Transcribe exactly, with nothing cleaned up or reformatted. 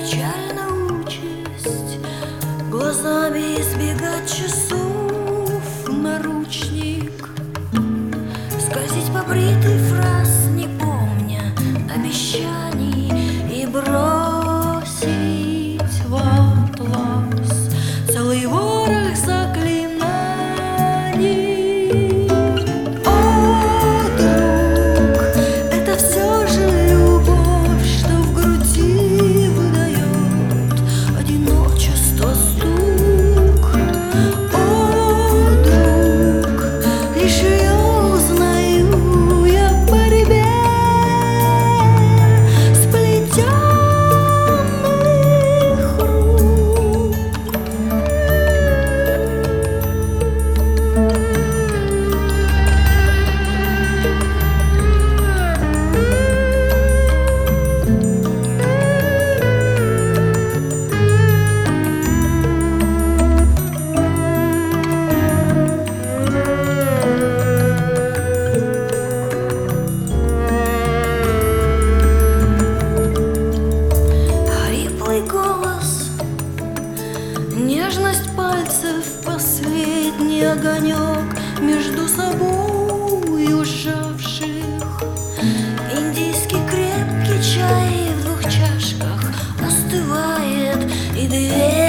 Печальная участь глазами избегать часов наручник, скользить по бритой фраз, не помня обещаний, и бросить в атлас целый ворох заклинаний. О, друг, это все же любовь, что в груди выдает одиночество стук. О, друг, лишь ее узнаю я в борьбе сплетенных рук. Хриплый голос, нежность пальцев, последний огонек между собой ужавших. Индийский крепкий чай в двух чашках остывает, и дверь